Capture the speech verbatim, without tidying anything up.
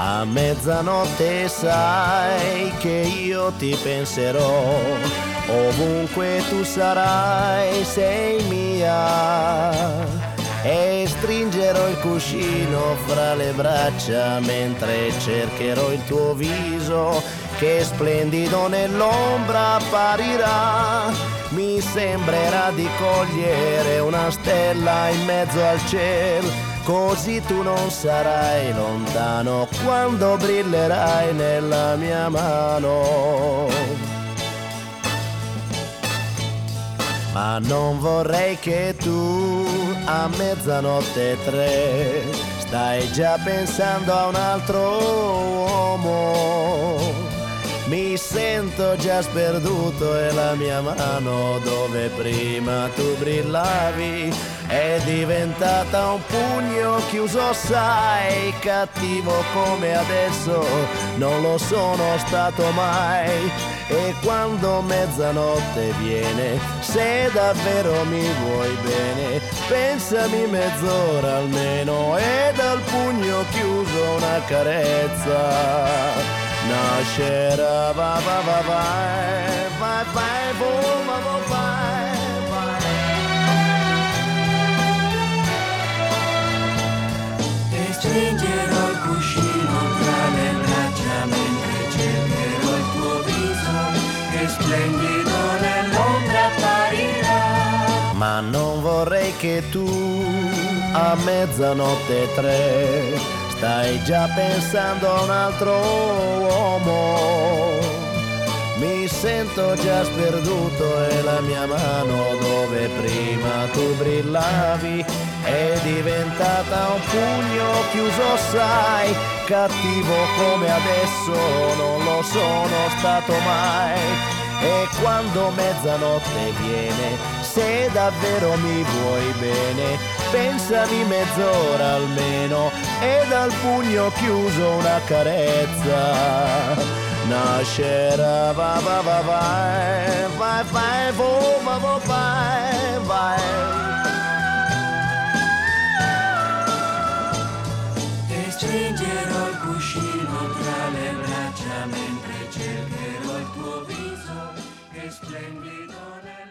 A mezzanotte sai che io ti penserò, ovunque tu sarai sei mia. E stringerò il cuscino fra le braccia mentre cercherò il tuo viso che splendido nell'ombra apparirà. Mi sembrerà di cogliere una stella in mezzo al cielo, così tu non sarai lontano quando brillerai nella mia mano. Ma non vorrei che tu a mezzanotte e tre stai già pensando a un altro uomo. Mi sento già sperduto e la mia mano dove prima tu brillavi è diventata un pugno chiuso, sai, cattivo come adesso non lo sono stato mai. E quando mezzanotte viene, se davvero mi vuoi bene, pensami mezz'ora almeno e dal pugno chiuso una carezza nascerà. Va va va vai, vai vai, vo va va vai, vai. E stringerò il cuscino tra le braccia mentre cercherò il tuo viso che splendido nell'ombra apparirà. Ma non vorrei che tu a mezzanotte e tre stai già pensando a un altro uomo. Mi sento già sperduto e la mia mano dove prima tu brillavi è diventata un pugno chiuso, sai, cattivo come adesso non lo sono stato mai. E quando mezzanotte viene, se davvero mi vuoi bene, pensami mezz'ora almeno e dal pugno chiuso una carezza nascerà. Va va va vai, vai vai, vo va va vai, vai. E stringerò il cuscino tra le braccia mentre cercherò il tuo viso che splendido nel